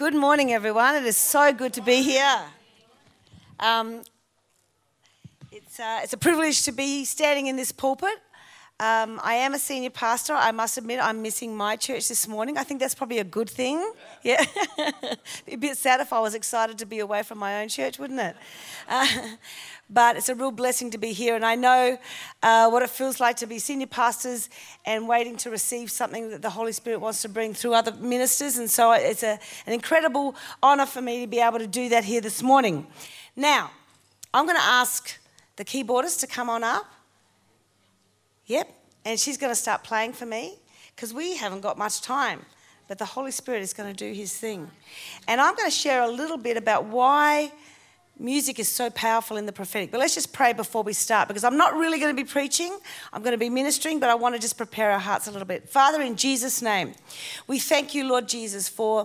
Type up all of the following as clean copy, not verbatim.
Good morning, everyone. It is so good to be here. It's a privilege to be standing in this pulpit. I am a senior pastor. I must admit I'm missing my church this morning. I think that's probably a good thing. Yeah. Be a bit sad if I was excited to be away from my own church, wouldn't it? But it's a real blessing to be here, and I know what it feels like to be senior pastors and waiting to receive something that the Holy Spirit wants to bring through other ministers, and so it's an incredible honour for me to be able to do that here this morning. Now, I'm going to ask the keyboardist to come on up. Yep, and she's going to start playing for me because we haven't got much time, but the Holy Spirit is going to do his thing. And I'm going to share a little bit about why music is so powerful in the prophetic. But let's just pray before we start, because I'm not really going to be preaching. I'm going to be ministering, but I want to just prepare our hearts a little bit. Father, in Jesus' name, we thank you, Lord Jesus, for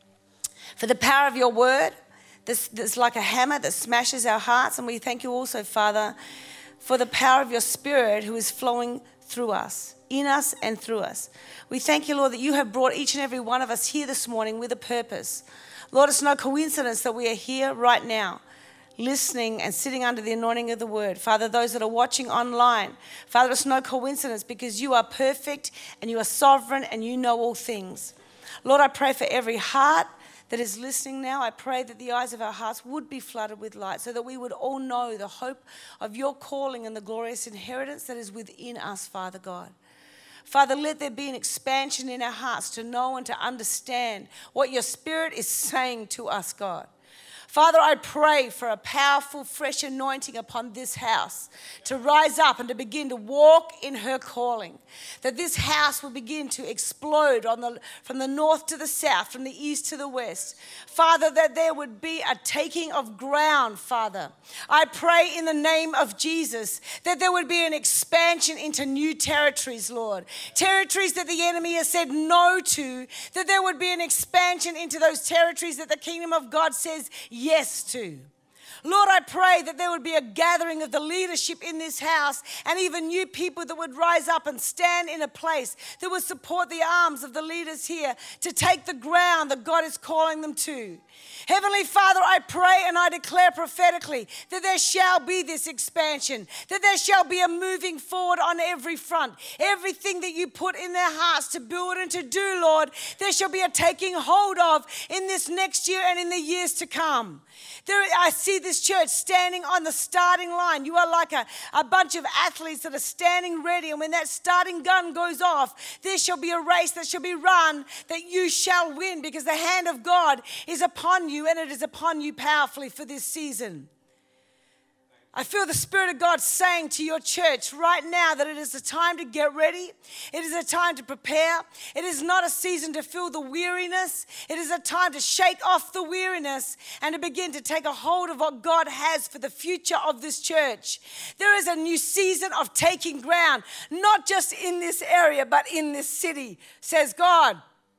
the power of your word. This like a hammer that smashes our hearts. And we thank you also, Father, for the power of your Spirit who is flowing through us, in us and through us. We thank you, Lord, that you have brought each and every one of us here this morning with a purpose. Lord, it's no coincidence that we are here right now, listening and sitting under the anointing of the word. Father, those that are watching online, Father, it's no coincidence because you are perfect and you are sovereign and you know all things. Lord, I pray for every heart that is listening now. I pray that the eyes of our hearts would be flooded with light so that we would all know the hope of your calling and the glorious inheritance that is within us, Father God. Father, let there be an expansion in our hearts to know and to understand what your Spirit is saying to us, God. Father, I pray for a powerful, fresh anointing upon this house to rise up and to begin to walk in her calling. That this house will begin to explode from the north to the south, from the east to the west. Father, that there would be a taking of ground, Father. I pray in the name of Jesus that there would be an expansion into new territories, Lord. Territories that the enemy has said no to, that there would be an expansion into those territories that the kingdom of God says yes to. Lord, I pray that there would be a gathering of the leadership in this house and even new people that would rise up and stand in a place that would support the arms of the leaders here to take the ground that God is calling them to. Heavenly Father, I pray and I declare prophetically that there shall be this expansion, that there shall be a moving forward on every front. Everything that you put in their hearts to build and to do, Lord, there shall be a taking hold of in this next year and in the years to come. I see this church standing on the starting line. You are like a bunch of athletes that are standing ready. And when that starting gun goes off, there shall be a race that shall be run that you shall win, because the hand of God is upon you and it is upon you powerfully for this season. I feel the Spirit of God saying to your church right now that it is a time to get ready. It is a time to prepare. It is not a season to feel the weariness. It is a time to shake off the weariness and to begin to take a hold of what God has for the future of this church. There is a new season of taking ground, not just in this area, but in this city, says God.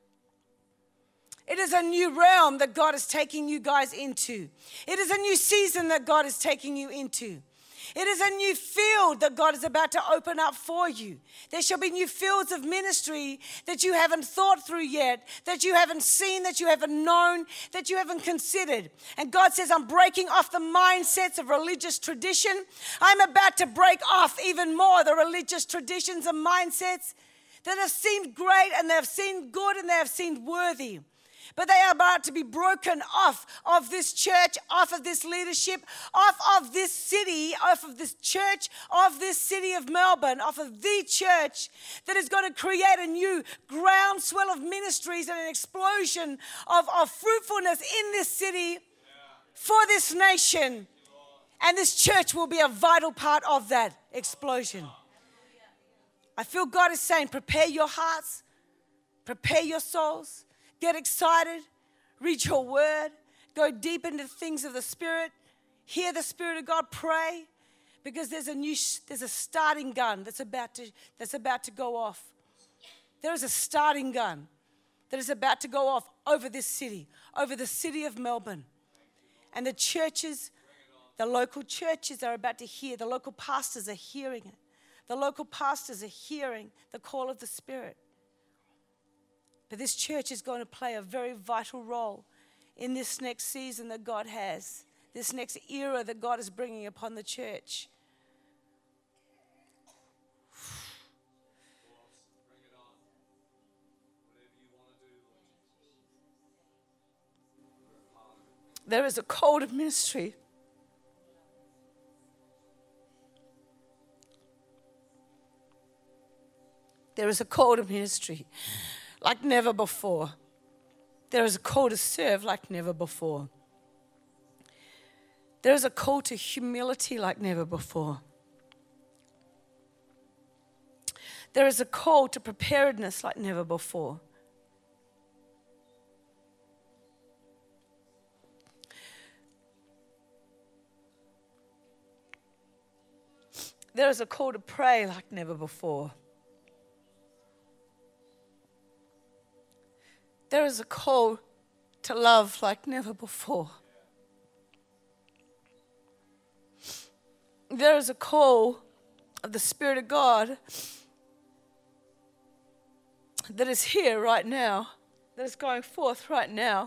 It is a new realm that God is taking you guys into. It is a new season that God is taking you into. It is a new field that God is about to open up for you. There shall be new fields of ministry that you haven't thought through yet, that you haven't seen, that you haven't known, that you haven't considered. And God says, I'm breaking off the mindsets of religious tradition. I'm about to break off even more the religious traditions and mindsets that have seemed great and they have seemed good and they have seemed worthy. But they are about to be broken off of this church, off of this leadership, off of this city, off of this church, of this city of Melbourne, off of the church that is going to create a new groundswell of ministries and an explosion of fruitfulness in this city for this nation. And this church will be a vital part of that explosion. I feel God is saying, prepare your hearts, prepare your souls. Get excited, read your word, go deep into the things of the Spirit, hear the Spirit of God, pray, because there's a starting gun that's about to go off. There is a starting gun that is about to go off over this city, over the city of Melbourne. And the churches, the local churches are about to hear, the local pastors are hearing it. The local pastors are hearing the call of the Spirit. But this church is going to play a very vital role in this next season that God has, this next era that God is bringing upon the church. Bring it on. Whatever you want to do, Lord Jesus. We're a part of it. There is a call to ministry. There is a call to ministry like never before. There is a call to serve like never before. There is a call to humility like never before. There is a call to preparedness like never before. There is a call to pray like never before. There is a call to love like never before. There is a call of the Spirit of God that is here right now, that is going forth right now.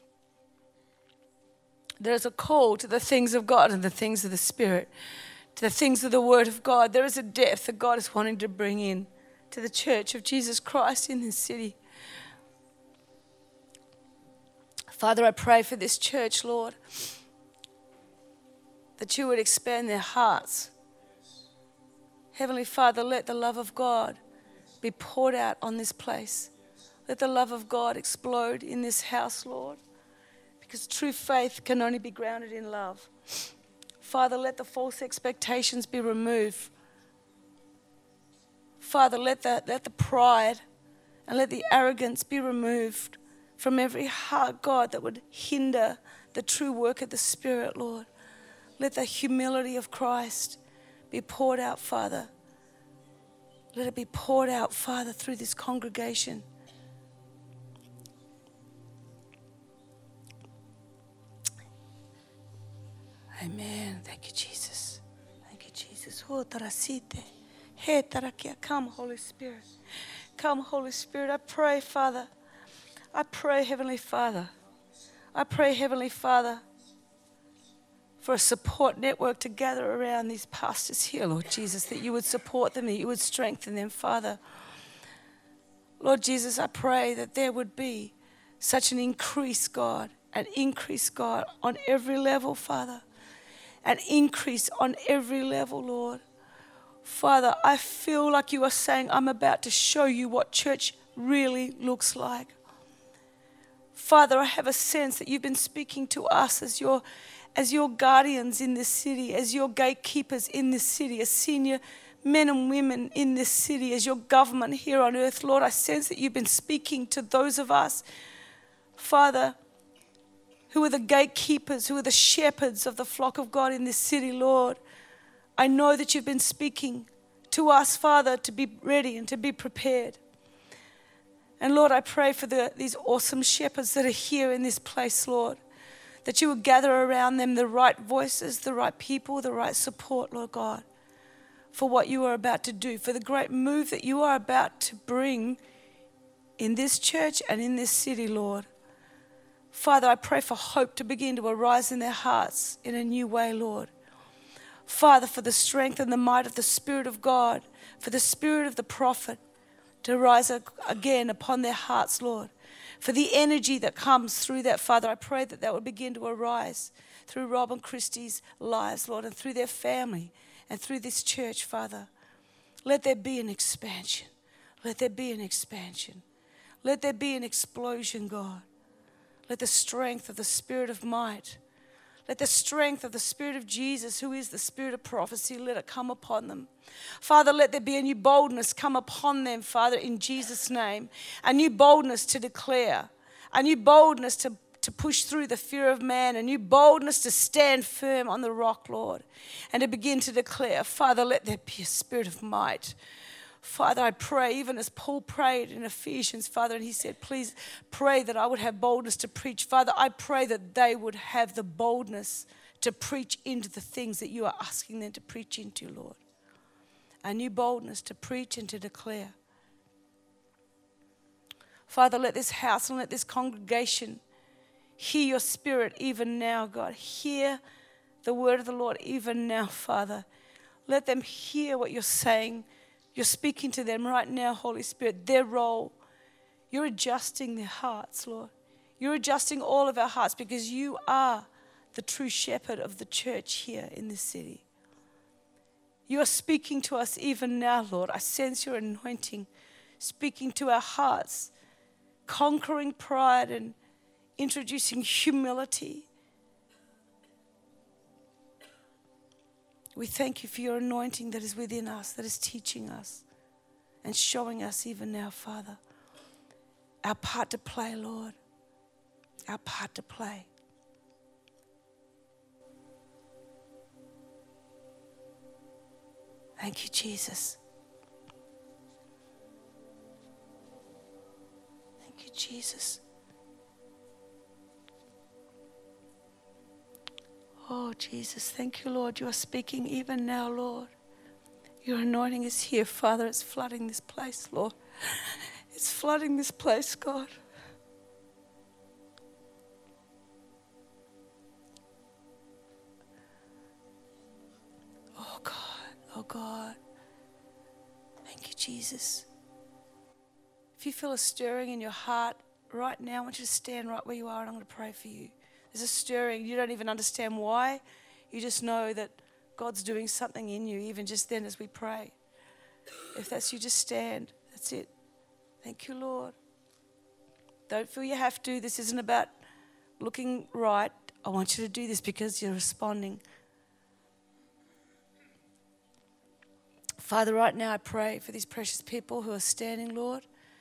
There is a call to the things of God and the things of the Spirit, to the things of the Word of God. There is a depth that God is wanting to bring in to the church of Jesus Christ in this city. Father, I pray for this church, Lord, that you would expand their hearts. Heavenly Father, let the love of God be poured out on this place. Let the love of God explode in this house, Lord, because true faith can only be grounded in love. Father, let the false expectations be removed. Father, let the pride and let the arrogance be removed from every heart, God, that would hinder the true work of the Spirit, Lord. Let the humility of Christ be poured out, Father. Let it be poured out, Father, through this congregation. Amen. Thank you, Jesus. Thank you, Jesus. Oh, tarasite. Hey, tarakia. Come, Holy Spirit. Come, Holy Spirit. I pray, Father. I pray, Heavenly Father. I pray, Heavenly Father, for a support network to gather around these pastors here, Lord Jesus, that you would support them, that you would strengthen them, Father. Lord Jesus, I pray that there would be such an increase, God, on every level, Father. An increase on every level, Lord. Father, I feel like you are saying, I'm about to show you what church really looks like. Father, I have a sense that you've been speaking to us as your guardians in this city, as your gatekeepers in this city, as senior men and women in this city, as your government here on earth. Lord, I sense that you've been speaking to those of us, Father, who are the gatekeepers, who are the shepherds of the flock of God in this city, Lord. I know that you've been speaking to us, Father, to be ready and to be prepared. And Lord, I pray for these awesome shepherds that are here in this place, Lord, that you would gather around them the right voices, the right people, the right support, Lord God, for what you are about to do, for the great move that you are about to bring in this church and in this city, Lord. Father, I pray for hope to begin to arise in their hearts in a new way, Lord. Father, for the strength and the might of the Spirit of God, for the spirit of the prophet to rise again upon their hearts, Lord. For the energy that comes through that, Father, I pray that would begin to arise through Rob and Christy's lives, Lord, and through their family and through this church, Father. Let there be an expansion. Let there be an expansion. Let there be an explosion, God. Let the strength of the Spirit of might, let the strength of the Spirit of Jesus, who is the Spirit of prophecy, let it come upon them. Father, let there be a new boldness come upon them, Father, in Jesus' name. A new boldness to declare, a new boldness to push through the fear of man, a new boldness to stand firm on the rock, Lord, and to begin to declare. Father, let there be a spirit of might. Father, I pray, even as Paul prayed in Ephesians, Father, and he said, please pray that I would have boldness to preach. Father, I pray that they would have the boldness to preach into the things that you are asking them to preach into, Lord. A new boldness to preach and to declare. Father, let this house and let this congregation hear your Spirit even now, God. Hear the word of the Lord even now, Father. Let them hear what you're saying. You're speaking to them right now, Holy Spirit, their role. You're adjusting their hearts, Lord. You're adjusting all of our hearts because you are the true shepherd of the church here in this city. You are speaking to us even now, Lord. I sense your anointing speaking to our hearts, conquering pride and introducing humility. We thank you for your anointing that is within us, that is teaching us and showing us even now, Father, our part to play, Lord, our part to play. Thank you, Jesus. Thank you, Jesus. Oh, Jesus, thank you, Lord. You are speaking even now, Lord. Your anointing is here, Father. It's flooding this place, Lord. It's flooding this place, God. Oh, God. Oh, God. Thank you, Jesus. If you feel a stirring in your heart right now, I want you to stand right where you are and I'm going to pray for you. There's a stirring. You don't even understand why. You just know that God's doing something in you, even just then as we pray. If that's you, just stand. That's it. Thank you, Lord. Don't feel you have to. This isn't about looking right. I want you to do this because you're responding. Father, right now I pray for these precious people who are standing, Lord.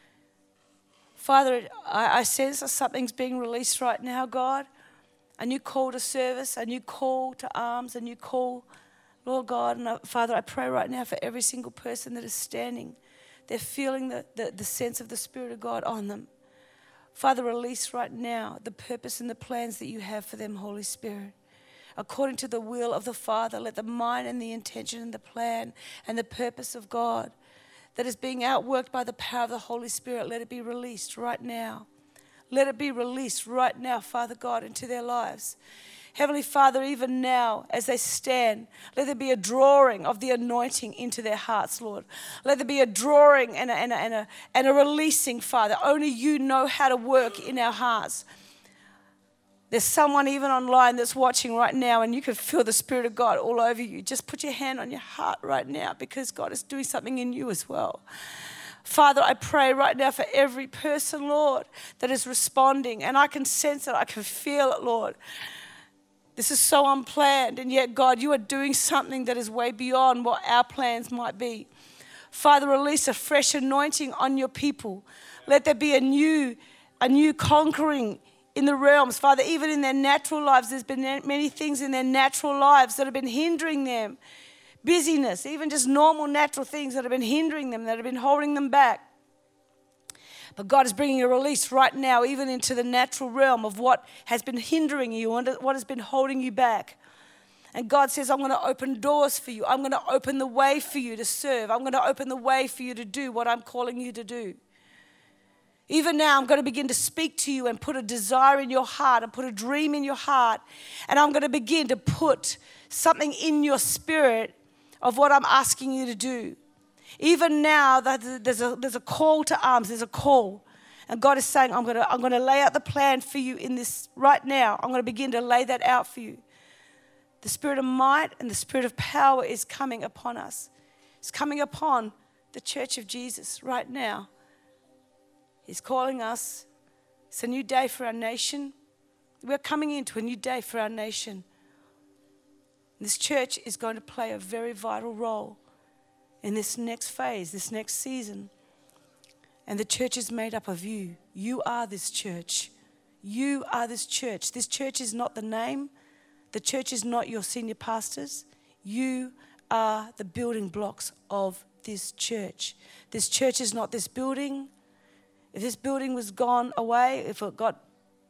Father, I sense that something's being released right now, God. A new call to service, a new call to arms, a new call, Lord God. And Father, I pray right now for every single person that is standing. They're feeling the sense of the Spirit of God on them. Father, release right now the purpose and the plans that you have for them, Holy Spirit. According to the will of the Father, let the mind and the intention and the plan and the purpose of God that is being outworked by the power of the Holy Spirit, let it be released right now. Let it be released right now, Father God, into their lives. Heavenly Father, even now as they stand, let there be a drawing of the anointing into their hearts, Lord. Let there be a drawing and a releasing, Father. Only you know how to work in our hearts. There's someone even online that's watching right now and you can feel the Spirit of God all over you. Just put your hand on your heart right now because God is doing something in you as well. Father, I pray right now for every person, Lord, that is responding. And I can sense it. I can feel it, Lord. This is so unplanned. And yet, God, you are doing something that is way beyond what our plans might be. Father, release a fresh anointing on your people. Let there be a new conquering in the realms. Father, even in their natural lives, there's been many things in their natural lives that have been hindering them. Busyness, even just normal natural things that have been hindering them, that have been holding them back. But God is bringing a release right now, even into the natural realm of what has been hindering you and what has been holding you back. And God says, I'm going to open doors for you. I'm going to open the way for you to serve. I'm going to open the way for you to do what I'm calling you to do. Even now, I'm going to begin to speak to you and put a desire in your heart and put a dream in your heart. And I'm going to begin to put something in your spirit of what I'm asking you to do. Even now, that there's a call to arms. There's a call. And God is saying, I'm going to lay out the plan for you in this right now. I'm going to begin to lay that out for you. The spirit of might and the spirit of power is coming upon us. It's coming upon the church of Jesus right now. He's calling us. It's a new day for our nation. We're coming into a new day for our nation. This church is going to play a very vital role in this next phase, this next season. And the church is made up of you. You are this church. You are this church. This church is not the name. The church is not your senior pastors. You are the building blocks of this church. This church is not this building. If this building was gone away, if it got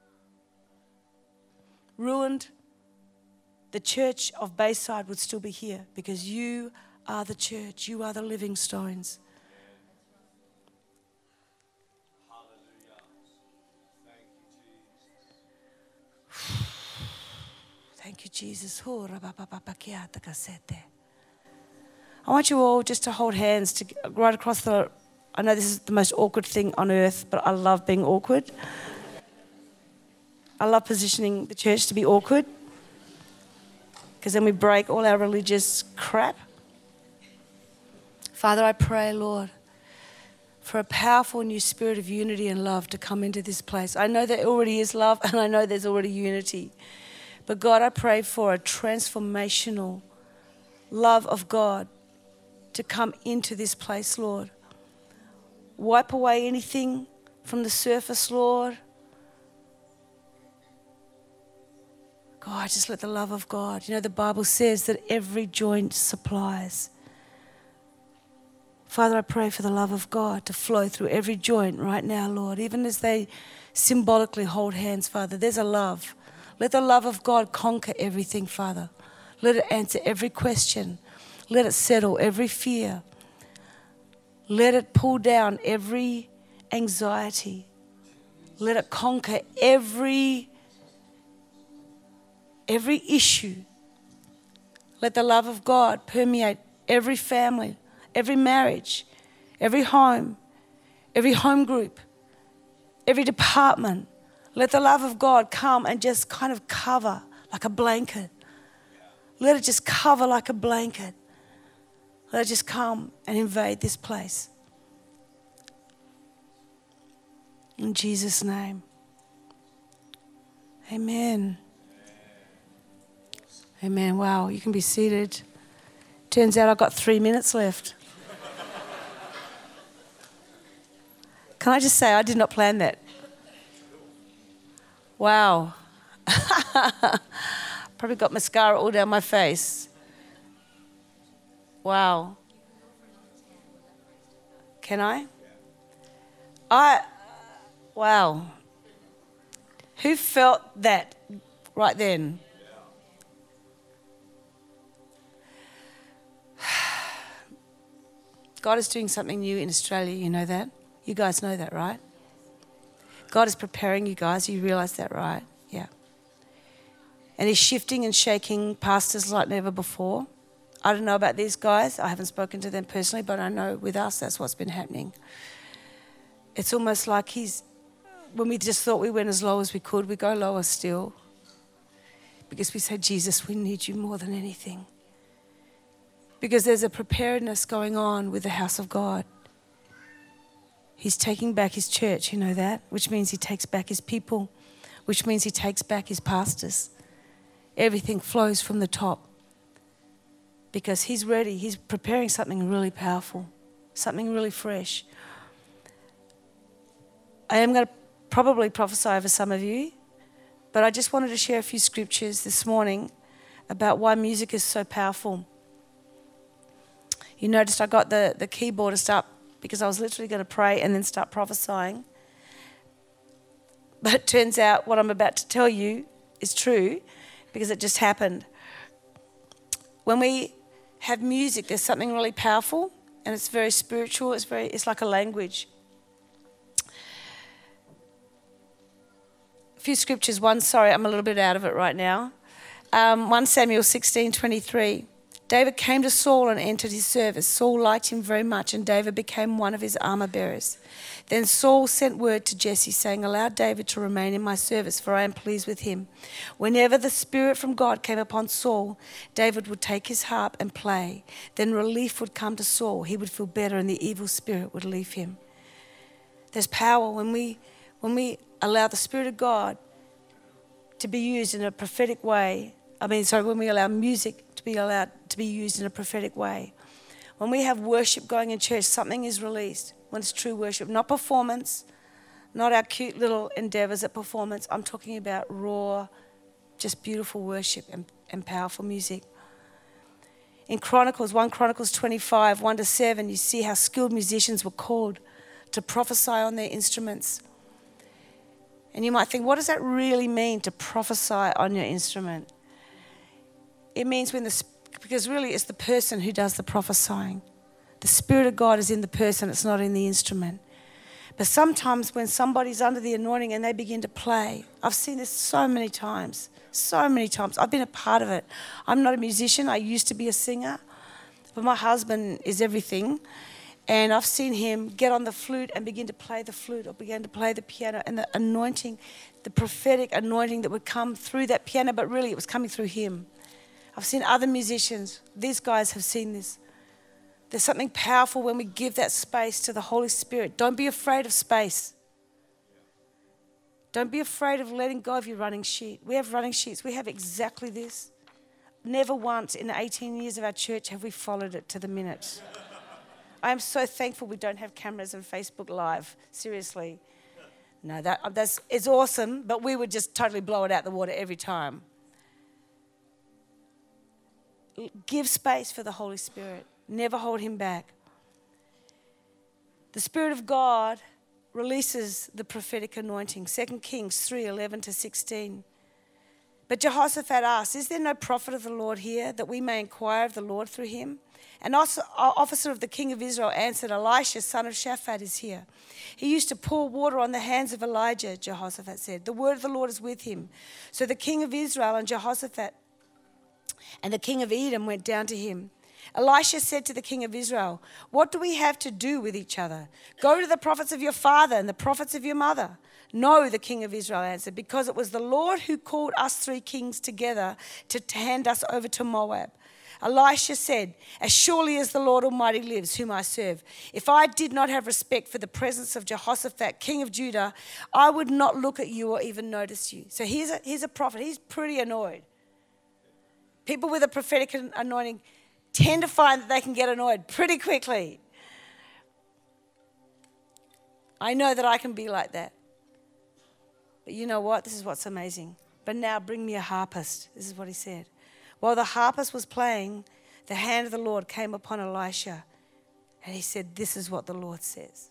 ruined, the church of Bayside would still be here because you are the church. You are the living stones. Hallelujah. Thank you, Jesus. Jesus. I want you all just to hold hands right across the... I know this is the most awkward thing on earth, but I love being awkward. I love positioning the church to be awkward because then we break all our religious crap. Father, I pray, Lord, for a powerful new spirit of unity and love to come into this place. I know there already is love and I know there's already unity. But God, I pray for a transformational love of God to come into this place, Lord. Wipe away anything from the surface, Lord. God, just let the love of God. You know, the Bible says that every joint supplies. Father, I pray for the love of God to flow through every joint right now, Lord. Even as they symbolically hold hands, Father, there's a love. Let the love of God conquer everything, Father. Let it answer every question. Let it settle every fear. Let it pull down every anxiety. Let it conquer every issue. Let the love of God permeate every family, every marriage, every home group, every department. Let the love of God come and just kind of cover like a blanket. Let it just cover like a blanket. Let it just come and invade this place. In Jesus' name. Amen. Amen. Wow, you can be seated. Turns out I've got 3 minutes left. Can I just say, I did not plan that. Wow. Probably got mascara all down my face. Wow. Can I? Wow. Who felt that right then? God is doing something new in Australia, you know that? You guys know that, right? God is preparing you guys, you realise that, right? Yeah. And He's shifting and shaking pastors like never before. I don't know about these guys. I haven't spoken to them personally, but I know with us that's what's been happening. It's almost like when we just thought we went as low as we could, we go lower still. Because we say, Jesus, we need you more than anything. Because there's a preparedness going on with the house of God. He's taking back His church, you know that? Which means He takes back His people. Which means He takes back His pastors. Everything flows from the top. Because He's ready. He's preparing something really powerful. Something really fresh. I am going to probably prophesy over some of you. But I just wanted to share a few scriptures this morning about why music is so powerful. You noticed I got the keyboardist up because I was literally going to pray and then start prophesying. But it turns out what I'm about to tell you is true because it just happened. When we have music, there's something really powerful and it's very spiritual. It's like a language. A few scriptures. One, sorry, I'm a little bit out of it right now. 1 Samuel 16:23. David came to Saul and entered his service. Saul liked him very much, and David became one of his armor bearers. Then Saul sent word to Jesse, saying, allow David to remain in my service, for I am pleased with him. Whenever the Spirit from God came upon Saul, David would take his harp and play. Then relief would come to Saul. He would feel better, and the evil spirit would leave him. There's power when we allow the Spirit of God to be used in a prophetic way. When we allow music to be allowed to be used in a prophetic way. When we have worship going in church, something is released. When it's true worship, not performance, not our cute little endeavors at performance. I'm talking about raw, just beautiful worship and powerful music. In Chronicles, 1 Chronicles 25, 1-7, you see how skilled musicians were called to prophesy on their instruments. And you might think, what does that really mean to prophesy on your instrument? It means because really it's the person who does the prophesying. The Spirit of God is in the person, it's not in the instrument. But sometimes when somebody's under the anointing and they begin to play, I've seen this so many times. I've been a part of it. I'm not a musician. I used to be a singer. But my husband is everything. And I've seen him get on the flute and begin to play the flute or begin to play the piano, and the anointing, the prophetic anointing that would come through that piano, but really it was coming through him. I've seen other musicians. These guys have seen this. There's something powerful when we give that space to the Holy Spirit. Don't be afraid of space. Don't be afraid of letting go of your running sheet. We have running sheets. We have exactly this. Never once in the 18 years of our church have we followed it to the minute. I am so thankful we don't have cameras and Facebook Live. Seriously. No, that's it's awesome, but we would just totally blow it out the water every time. Give space for the Holy Spirit. Never hold him back. The Spirit of God releases the prophetic anointing. 2 Kings 3:11-16. But Jehoshaphat asked, "Is there no prophet of the Lord here, that we may inquire of the Lord through him?" An officer of the king of Israel answered, "Elisha, son of Shaphat, is here. He used to pour water on the hands of Elijah," Jehoshaphat said. "The word of the Lord is with him." So the king of Israel and Jehoshaphat and the king of Edom went down to him. Elisha said to the king of Israel, "What do we have to do with each other? Go to the prophets of your father and the prophets of your mother." "No," the king of Israel answered, "because it was the Lord who called us 3 kings together to hand us over to Moab." Elisha said, "As surely as the Lord Almighty lives, whom I serve, if I did not have respect for the presence of Jehoshaphat, king of Judah, I would not look at you or even notice you." So here's a prophet. He's pretty annoyed. People with a prophetic anointing tend to find that they can get annoyed pretty quickly. I know that I can be like that. But you know what? This is what's amazing. "But now bring me a harpist." This is what he said. While the harpist was playing, the hand of the Lord came upon Elisha, and he said, "This is what the Lord says."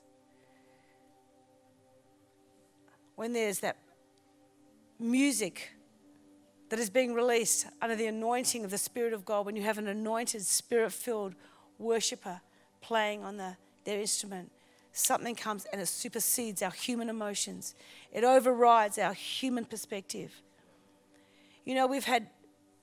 When there's that music that is being released under the anointing of the Spirit of God, when you have an anointed, Spirit-filled worshiper playing on their instrument, something comes and it supersedes our human emotions. It overrides our human perspective. You know, we've had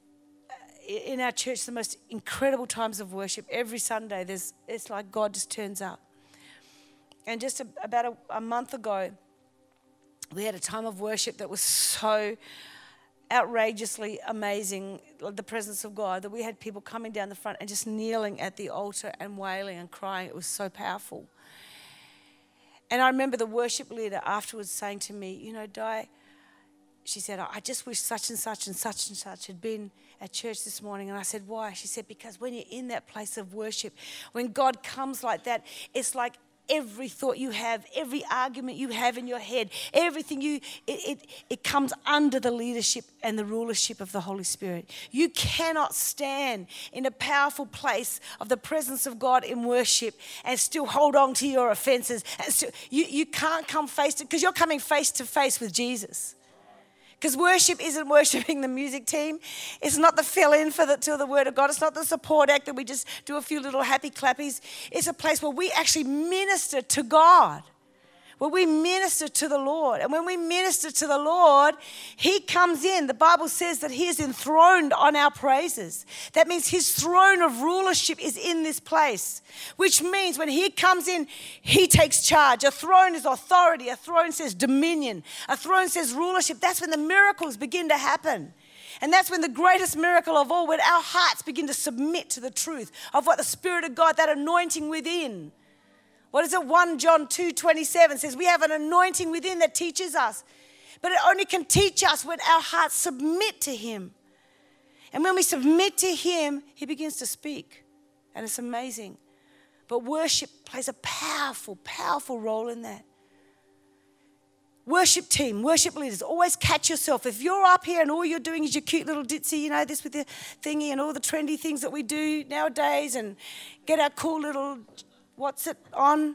in our church the most incredible times of worship. Every Sunday, it's like God just turns up. And just about a month ago, we had a time of worship that was so outrageously amazing, the presence of God, that we had people coming down the front and just kneeling at the altar and wailing and crying. It was so powerful. And I remember the worship leader afterwards saying to me, "You know, Di," she said, "I just wish such and such and such and such had been at church this morning." And I said, "Why?" She said, "Because when you're in that place of worship, when God comes like that, it's like every thought you have, every argument you have in your head, everything it comes under the leadership and the rulership of the Holy Spirit. You cannot stand in a powerful place of the presence of God in worship and still hold on to your offenses. And still, you can't come because you're coming face to face with Jesus. Because worship isn't worshiping the music team. It's not the fill-in to the Word of God. It's not the support act that we just do a few little happy clappies. It's a place where we actually minister to God, where we minister to the Lord. And when we minister to the Lord, He comes in. The Bible says that He is enthroned on our praises. That means His throne of rulership is in this place, which means when He comes in, He takes charge. A throne is authority. A throne says dominion. A throne says rulership. That's when the miracles begin to happen. And that's when the greatest miracle of all, when our hearts begin to submit to the truth of what the Spirit of God, that anointing within. What is it? 1 John 2:27 says we have an anointing within that teaches us. But it only can teach us when our hearts submit to Him. And when we submit to Him, He begins to speak. And it's amazing. But worship plays a powerful, powerful role in that. Worship team, worship leaders, always catch yourself. If you're up here and all you're doing is your cute little ditzy, you know, this with the thingy and all the trendy things that we do nowadays, and get our cool little... what's it on?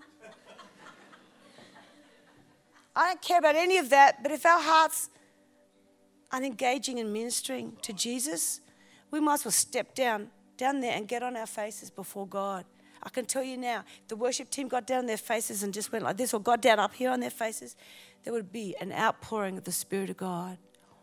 I don't care about any of that, but if our hearts aren't engaging and ministering to Jesus, we might as well step down there and get on our faces before God. I can tell you now, if the worship team got down on their faces and just went like this, or got down up here on their faces, there would be an outpouring of the Spirit of God.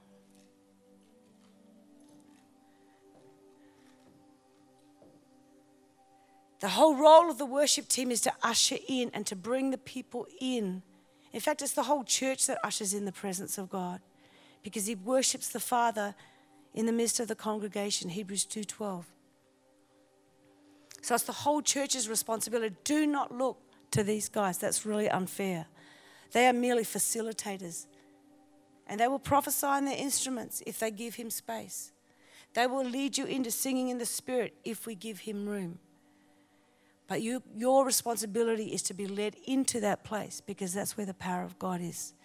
The whole role of the worship team is to usher in and to bring the people in. In fact, it's the whole church that ushers in the presence of God, because he worships the Father in the midst of the congregation, Hebrews 2:12. So it's the whole church's responsibility. Do not look to these guys. That's really unfair. They are merely facilitators. And they will prophesy on their instruments if they give him space. They will lead you into singing in the Spirit if we give him room. But your responsibility is to be led into that place, because that's where the power of God is.